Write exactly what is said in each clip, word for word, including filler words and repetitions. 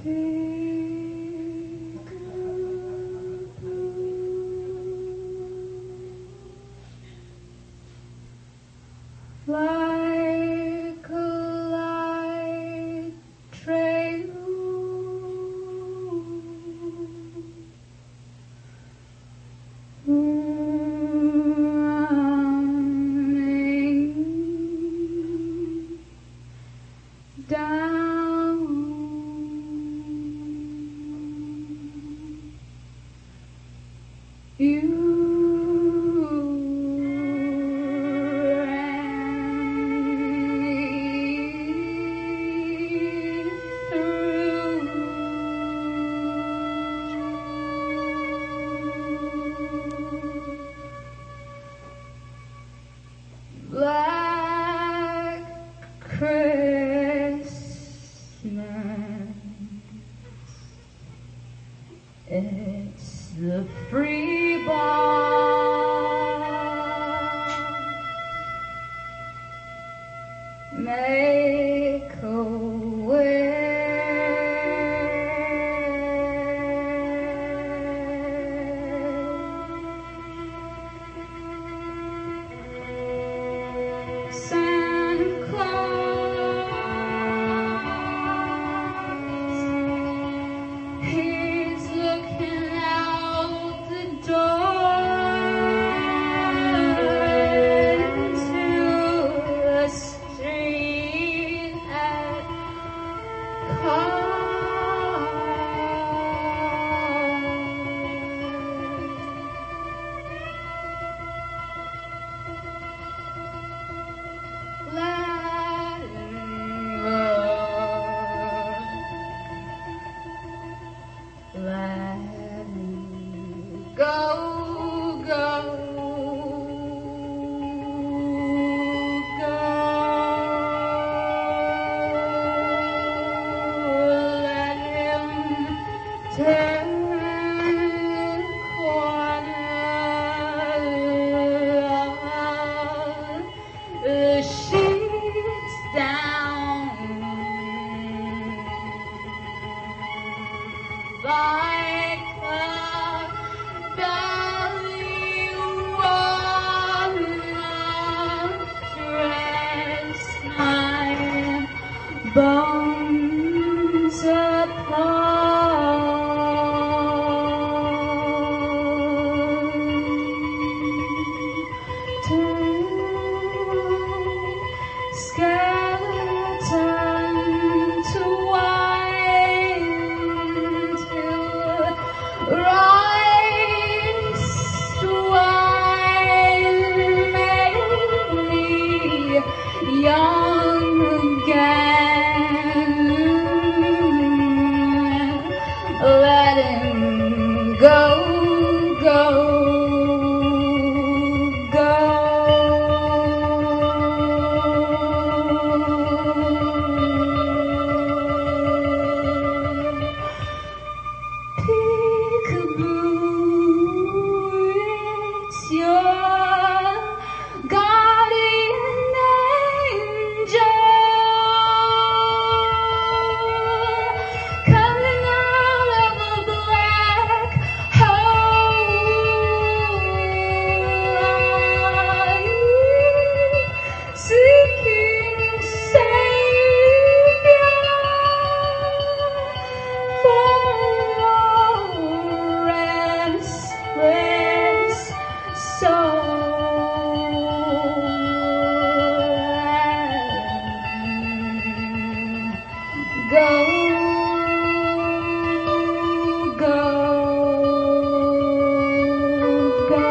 Like a light trail running down, you Black Christmas, it's the free bar. Make a wish. Santa Claus, he's looking out the door into the street at Let him go, let him go, go, go. Let him turn the corner, the sheets down, like a belly woman dress my bones apart. Turn skeleton to wine till rice wine made me young again. Let him go, go, go. Peekaboo, it's your guardian angel coming out of a black hole, seeking savior for restless soul. Go, go, go.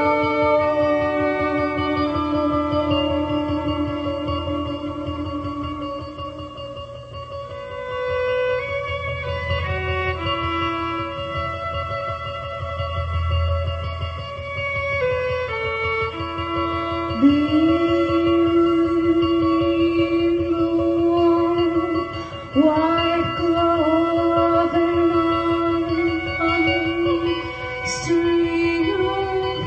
White glove and oncoming stream of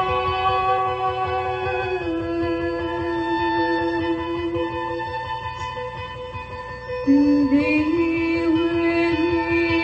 cars. Be with me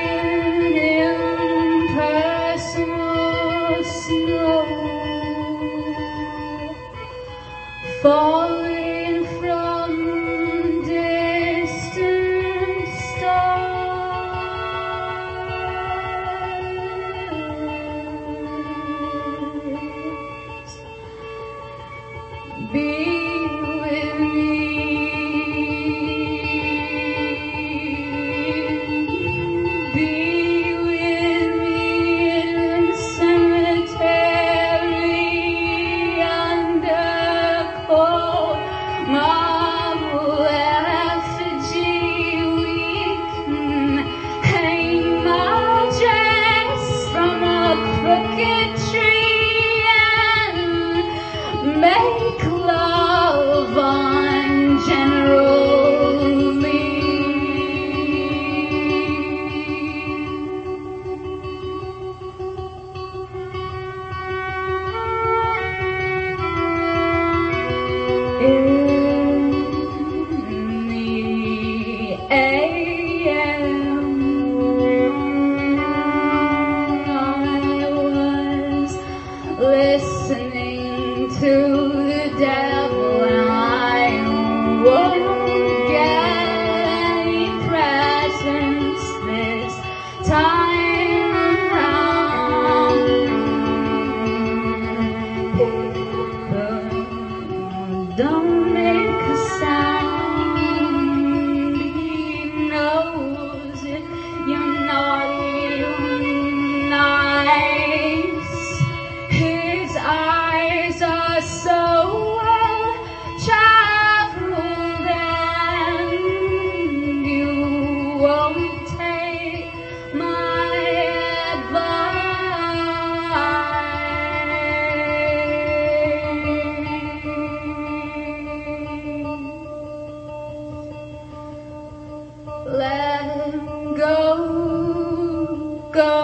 let go, go,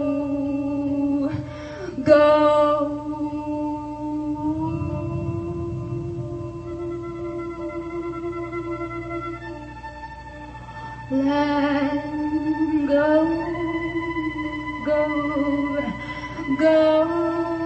go. Let go, go, go.